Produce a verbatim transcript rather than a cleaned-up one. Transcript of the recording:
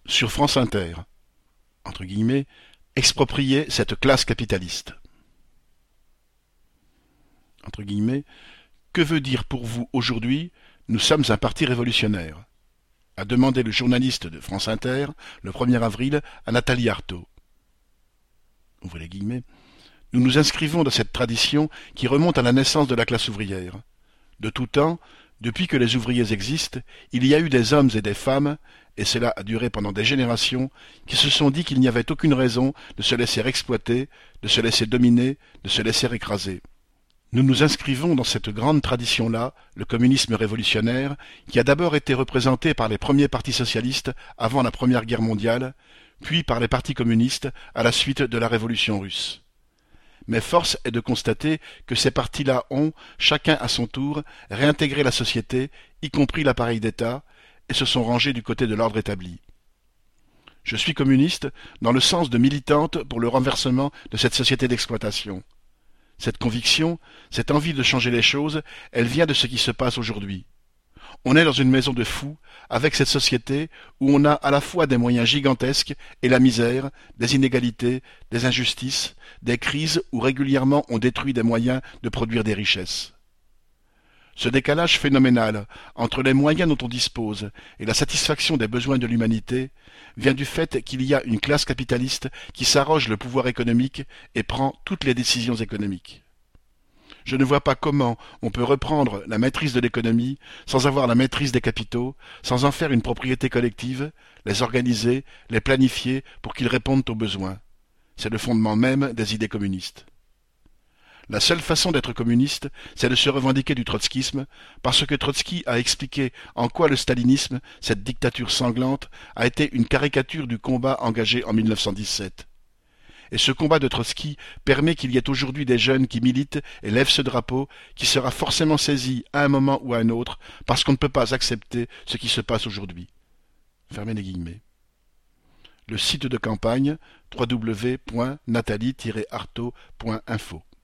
sur France Inter, entre guillemets, exproprier cette classe capitaliste. Entre guillemets, que veut dire pour vous aujourd'hui « Nous sommes un parti révolutionnaire » a demandé le journaliste de France Inter le premier avril à Nathalie Arthaud. Ouvrez les guillemets. Nous nous inscrivons dans cette tradition qui remonte à la naissance de la classe ouvrière. De tout temps, depuis que les ouvriers existent, il y a eu des hommes et des femmes, et cela a duré pendant des générations, qui se sont dit qu'il n'y avait aucune raison de se laisser exploiter, de se laisser dominer, de se laisser écraser. Nous nous inscrivons dans cette grande tradition-là, le communisme révolutionnaire, qui a d'abord été représenté par les premiers partis socialistes avant la Première Guerre mondiale, puis par les partis communistes à la suite de la Révolution russe. Mais force est de constater que ces partis-là ont, chacun à son tour, réintégré la société, y compris l'appareil d'État, et se sont rangés du côté de l'ordre établi. Je suis communiste dans le sens de militante pour le renversement de cette société d'exploitation. Cette conviction, cette envie de changer les choses, elle vient de ce qui se passe aujourd'hui. On est dans une maison de fous, avec cette société où on a à la fois des moyens gigantesques et la misère, des inégalités, des injustices, des crises où régulièrement on détruit des moyens de produire des richesses. Ce décalage phénoménal entre les moyens dont on dispose et la satisfaction des besoins de l'humanité vient du fait qu'il y a une classe capitaliste qui s'arroge le pouvoir économique et prend toutes les décisions économiques. Je ne vois pas comment on peut reprendre la maîtrise de l'économie sans avoir la maîtrise des capitaux, sans en faire une propriété collective, les organiser, les planifier pour qu'ils répondent aux besoins. C'est le fondement même des idées communistes. La seule façon d'être communiste, c'est de se revendiquer du trotskisme, parce que Trotsky a expliqué en quoi le stalinisme, cette dictature sanglante, a été une caricature du combat engagé en mille neuf cent dix-sept. Et ce combat de Trotsky permet qu'il y ait aujourd'hui des jeunes qui militent et lèvent ce drapeau, qui sera forcément saisi à un moment ou à un autre, parce qu'on ne peut pas accepter ce qui se passe aujourd'hui. Fermez les guillemets. Le site de campagne, w w w point nathalie tiret arthaud point info.